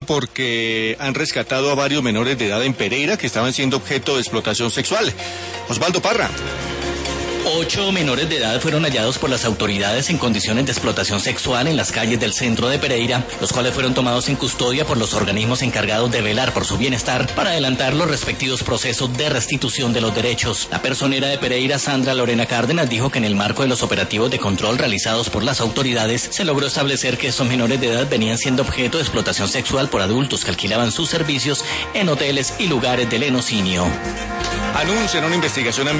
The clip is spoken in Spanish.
Porque han rescatado a varios menores de edad en Pereira que estaban siendo objeto de explotación sexual. Osvaldo Parra. 8 menores de edad fueron hallados por las autoridades en condiciones de explotación sexual en las calles del centro de Pereira, los cuales fueron tomados en custodia por los organismos encargados de velar por su bienestar para adelantar los respectivos procesos de restitución de los derechos. La personera de Pereira, Sandra Lorena Cárdenas, dijo que en el marco de los operativos de control realizados por las autoridades se logró establecer que estos menores de edad venían siendo objeto de explotación sexual por adultos que alquilaban sus servicios en hoteles y lugares de lenocinio. Anuncian una investigación